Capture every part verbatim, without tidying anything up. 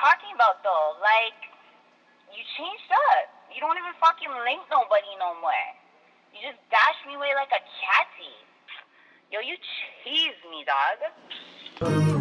talking about though? Like, you changed up. You don't even fucking link nobody no more. You just dash me away like a catty. Yo, you cheese me, dog.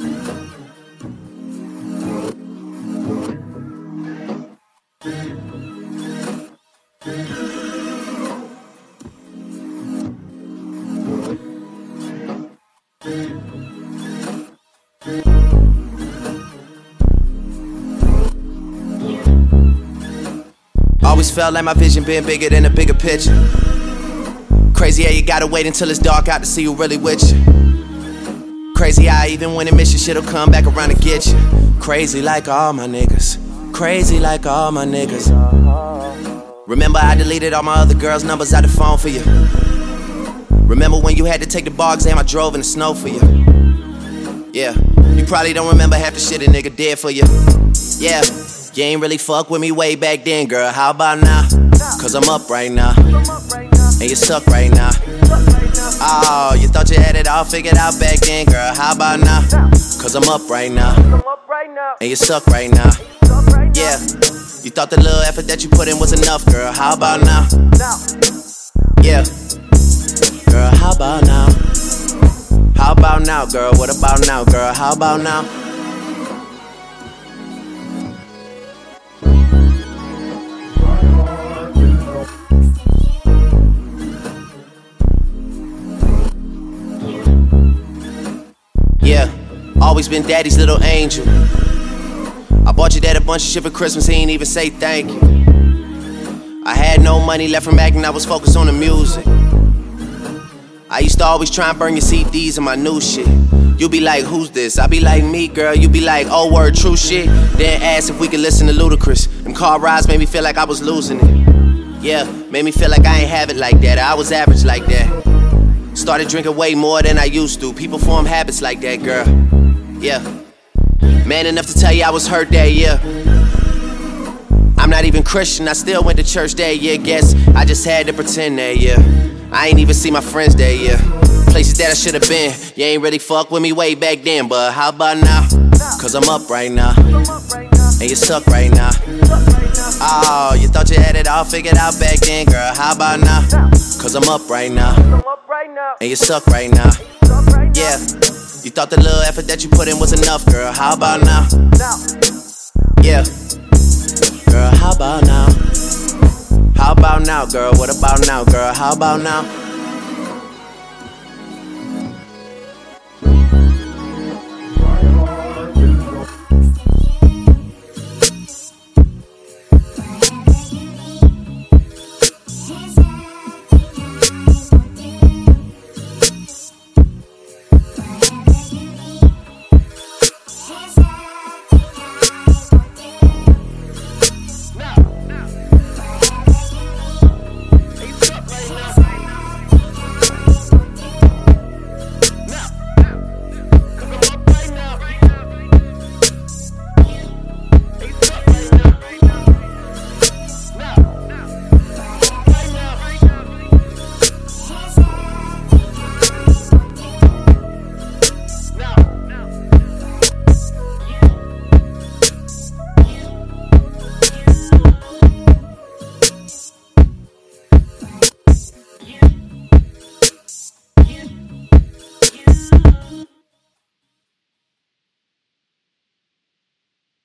Always felt like my vision been bigger than a bigger picture. Crazy how you gotta wait until it's dark out to see who really with you. Crazy how even when it miss you, shit'll come back around to get you. Crazy like all my niggas. Crazy like all my niggas. Remember I deleted all my other girls' numbers out the phone for you. Remember when you had to take the bar exam I drove in the snow for you. Yeah, you probably don't remember half the shit a nigga did for you. Yeah, you ain't really fuck with me way back then, girl. How about now? Cause I'm up right now, and you suck right now. Oh, you thought you had it all figured out back then, girl. How about now? Cause I'm up right now, and you suck right now. Yeah, you thought the little effort that you put in was enough, girl. How about now? Yeah, girl, how about now? How about now, girl? What about now, girl? How about now? Yeah, always been daddy's little angel. I bought your dad a bunch of shit for Christmas, he ain't even say thank you. I had no money left from acting, I was focused on the music. I used to always try and burn your C Ds and my new shit. You be like, who's this? I be like, me, girl. You be like, oh, word, true shit. Then ask if we could listen to Ludacris. Them car rides made me feel like I was losing it. Yeah, made me feel like I ain't have it like that. I was average like that. Started drinking way more than I used to. People form habits like that, girl. Yeah. Man enough to tell you I was hurt that year. I'm not even Christian, I still went to church that year. Guess I just had to pretend that year. I ain't even see my friends that year. Places that I should've been. You ain't really fuck with me way back then, but how about now? Cause I'm up right now, and you suck right now. Oh, you thought you had it all figured out back then, girl. How about now? Cause I'm up right now, and you suck right now. Yeah, you thought the little effort that you put in was enough, girl. How about now? Yeah, girl, how about now? How about now, girl? What about now, girl? How about now?